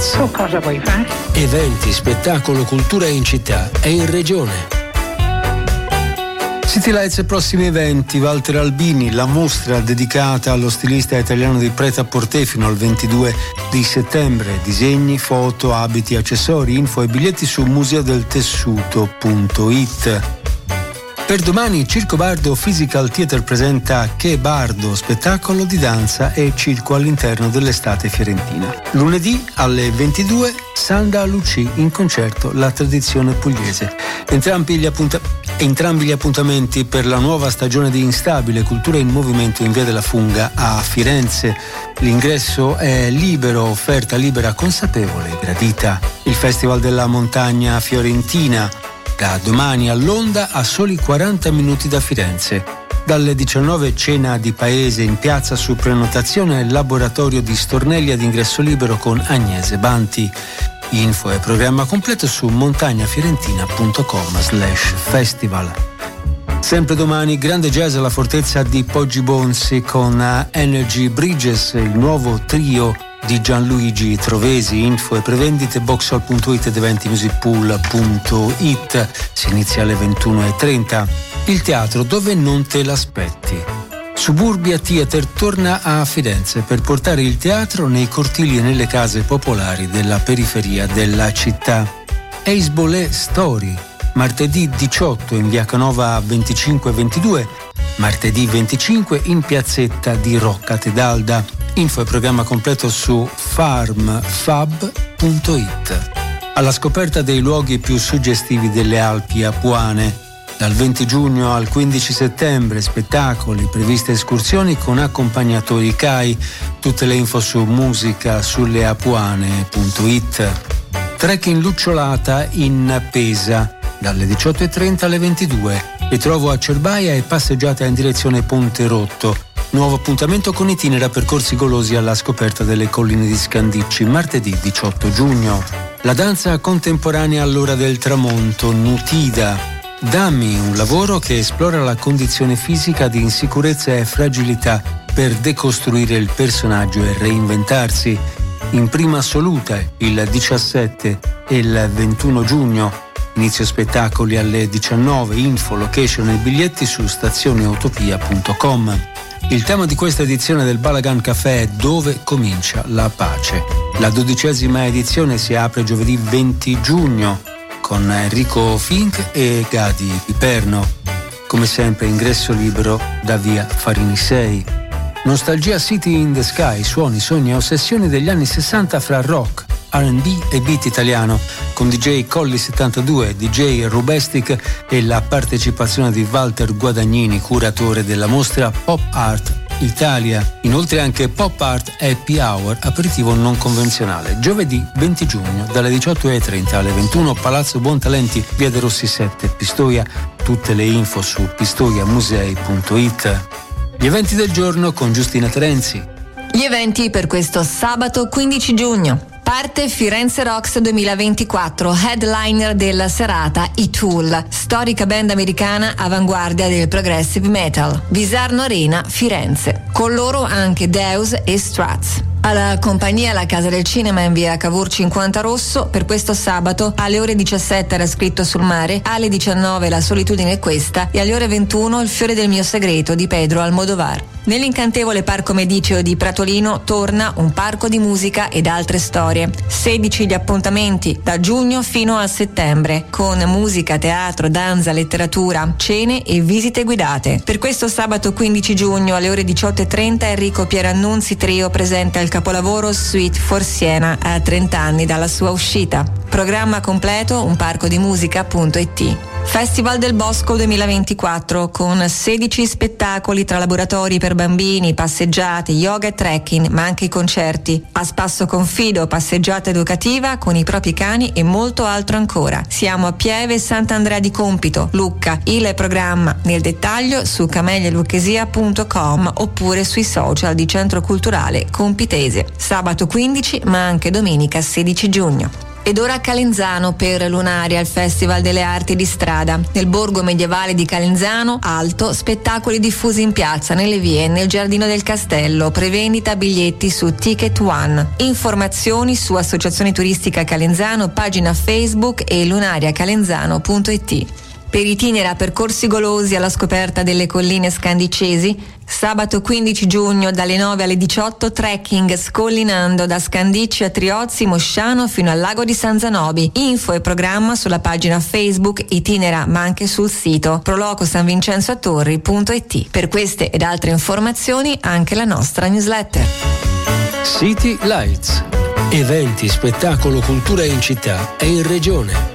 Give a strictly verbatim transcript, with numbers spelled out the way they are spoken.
marzo. Cosa vuoi fare? Eventi, spettacolo, cultura in città e in regione. City Lights e prossimi eventi. Walter Albini, la mostra dedicata allo stilista italiano di Pret-à-Porter fino al ventidue di settembre. Disegni, foto, abiti, accessori, info e biglietti su museo del tessuto punto it. Per domani Circo Bardo Physical Theatre presenta Che Bardo, spettacolo di danza e circo all'interno dell'estate fiorentina. Lunedì alle ventidue Sanda Luci in concerto La Tradizione Pugliese. Entrambi gli, appunta- entrambi gli appuntamenti per la nuova stagione di Instabile, Cultura in Movimento in Via della Funga a Firenze. L'ingresso è libero, offerta libera, consapevole, gradita. Il Festival della Montagna Fiorentina da domani a Londra a soli quaranta minuti da Firenze. Dalle diciannove cena di paese in piazza su prenotazione, laboratorio di stornelli ad ingresso libero con Agnese Banti. Info e programma completo su montagnafiorentina.com slash festival. Sempre domani grande jazz alla fortezza di Poggi Bonzi con Energy Bridges, il nuovo trio di Gianluigi Trovesi. Info e prevendite boxhall punto it ed eventimusicpool punto it. Si inizia alle ventuno e trenta. Il teatro dove non te l'aspetti. Suburbia Theater torna a Firenze per portare il teatro nei cortili e nelle case popolari della periferia della città. Ace Bolé Story, martedì diciotto in via Canova venticinque e ventidue, martedì venticinque in piazzetta di Rocca Tedalda. Info e programma completo su farmfab punto it. Alla scoperta dei luoghi più suggestivi delle Alpi apuane. Dal venti giugno al quindici settembre, spettacoli, previste escursioni con accompagnatori C A I. Tutte le info su musica sulle apuane punto it. Trekking Lucciolata in Pesa, dalle diciotto e trenta alle ventidue. Ritrovo a Cerbaia e passeggiata in direzione Ponte Rotto. Nuovo appuntamento con itinera percorsi golosi alla scoperta delle colline di Scandicci, martedì diciotto giugno. La danza contemporanea all'ora del tramonto, Nutida. Dammi, un lavoro che esplora la condizione fisica di insicurezza e fragilità per decostruire il personaggio e reinventarsi. In prima assoluta il diciassette e il ventuno giugno. Inizio spettacoli alle diciannove. Info, location e biglietti su stazioneutopia punto com. Il tema di questa edizione del Balagan Café è Dove comincia la pace. La dodicesima edizione si apre giovedì venti giugno con Enrico Fink e Gadi Piperno. Come sempre ingresso libero da via Farini sei. Nostalgia City in the Sky, suoni, sogni e ossessioni degli anni sessanta fra rock, R and B e beat italiano, con D J Colli settantadue, D J Rubestic e la partecipazione di Walter Guadagnini, curatore della mostra Pop Art Italia. Inoltre anche Pop Art Happy Hour, aperitivo non convenzionale. Giovedì venti giugno dalle diciotto e trenta alle ventuno, Palazzo Buontalenti, via De Rossi sette, Pistoia. Tutte le info su pistoiamusei punto it. Gli eventi del giorno con Giustina Terenzi. Gli eventi per questo sabato quindici giugno. Parte Firenze Rocks duemilaventiquattro, headliner della serata I Tool, storica band americana avanguardia del progressive metal. Visarno Arena, Firenze. Con loro anche Deus e Strats. Alla compagnia La Casa del Cinema in via Cavour cinquanta Rosso per questo sabato alle ore diciassette Era scritto sul mare, alle diciannove La solitudine è questa e alle ore ventuno Il fiore del mio segreto di Pedro Almodovar. Nell'incantevole Parco Mediceo di Pratolino torna un parco di musica ed altre storie. sedici gli appuntamenti da giugno fino a settembre con musica, teatro, danza, letteratura, cene e visite guidate. Per questo sabato quindici giugno alle ore diciotto e trenta Enrico Pierannunzi Trio presenta il capolavoro Suite for Siena a trenta anni dalla sua uscita. Programma completo un parco di musica punto it. Festival del Bosco duemilaventiquattro con sedici spettacoli tra laboratori per bambini, passeggiate, yoga e trekking, ma anche i concerti. A spasso confido, passeggiata educativa con i propri cani e molto altro ancora. Siamo a Pieve Sant'Andrea di Compito, Lucca. Il programma nel dettaglio su cameglialuchesia punto com oppure sui social di Centro Culturale Compitese. Sabato quindici ma anche domenica sedici giugno. Ed ora a Calenzano per Lunaria, il Festival delle Arti di Strada. Nel borgo medievale di Calenzano, Alto, spettacoli diffusi in piazza, nelle vie, nel giardino del castello. Prevendita biglietti su Ticket One. Informazioni su Associazione Turistica Calenzano, pagina Facebook e lunariacalenzano punto it. Per Itinera percorsi golosi alla scoperta delle colline scandicesi, sabato quindici giugno dalle nove alle diciotto trekking scollinando da Scandicci a Triozzi, Mosciano fino al lago di San Zanobi. Info e programma sulla pagina Facebook Itinera, ma anche sul sito prolocosanvincenzoatorri punto it. Per queste ed altre informazioni anche la nostra newsletter. City Lights. Eventi, spettacolo, cultura in città e in regione.